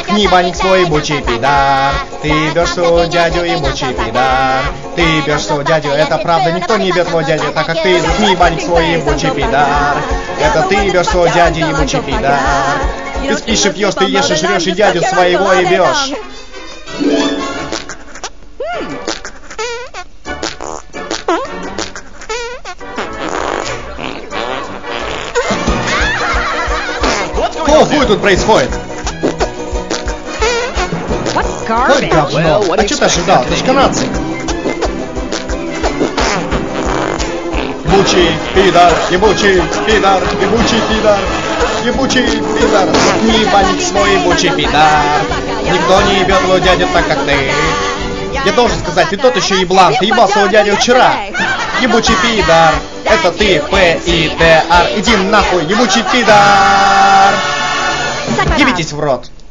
Заткни банник свой, ебучий пидар. Ты ебешь своего дядю, ебучий пидар. Ты ебешь своего дядю, это правда, никто не ебет твоего дядю, так как ты. Заткни банник свой, ебучий пидар. Это ты ебешь своего дядю, ебучий пидар. Ты спишь и пьешь, ты ешь и жрешь, и дядю своего ебешь. О, хуй тут происходит? Ой, говно. А что ты ожидал? Ты ж канадцы. Ебучий пидар, ебучий пидар, ебучий пидар, ебучий пидар. Заткни банник свой, ебучий пидар. Никто не ебет его дядю так, как ты. Я должен сказать, ты тот еще еблан. Ты ебал своего дядю вчера. Ебучий пидар. Это ты, П-И-Д-Р. Иди нахуй, ебучий пидар. Ебитесь в рот.